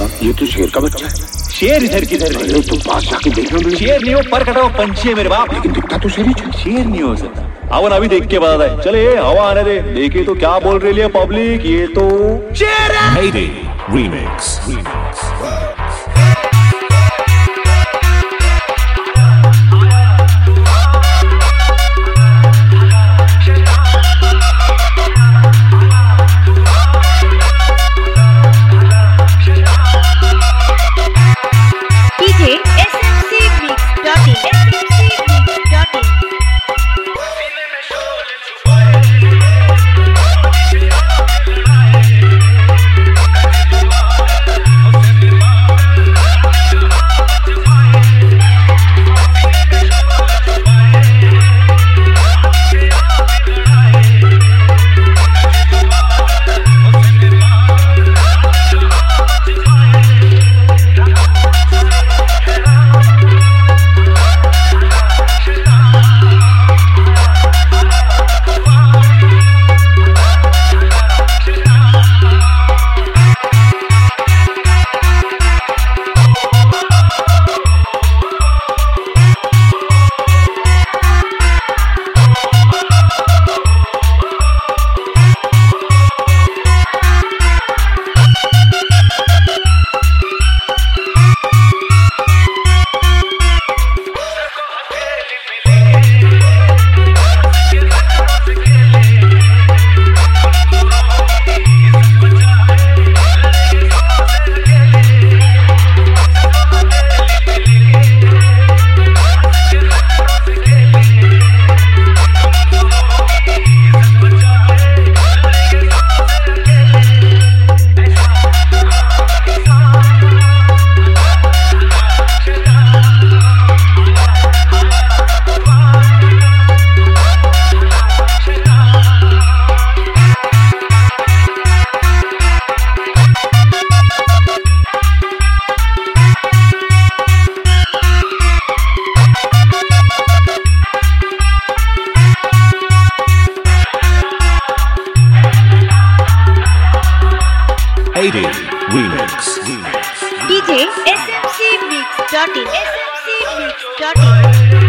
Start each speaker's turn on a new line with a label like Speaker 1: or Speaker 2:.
Speaker 1: ये तो शेर का बच्चा है।
Speaker 2: शेर इधर किधर
Speaker 1: अरे तो पास जाके देख लो।
Speaker 2: शेर नहीं हो, पर कटा हुआ पंछी है मेरे बाप।
Speaker 1: लेकिन दिखता तो शेर ही है।
Speaker 2: शेर नहीं हो सकता। अवन अभी देख के बता है। चले हवा आने दे, देखे तो क्या बोल रही है पब्लिक, ये तो शेर है।
Speaker 3: Heyday Remix. Heyday Remix.
Speaker 4: DJ SMC Mix.in.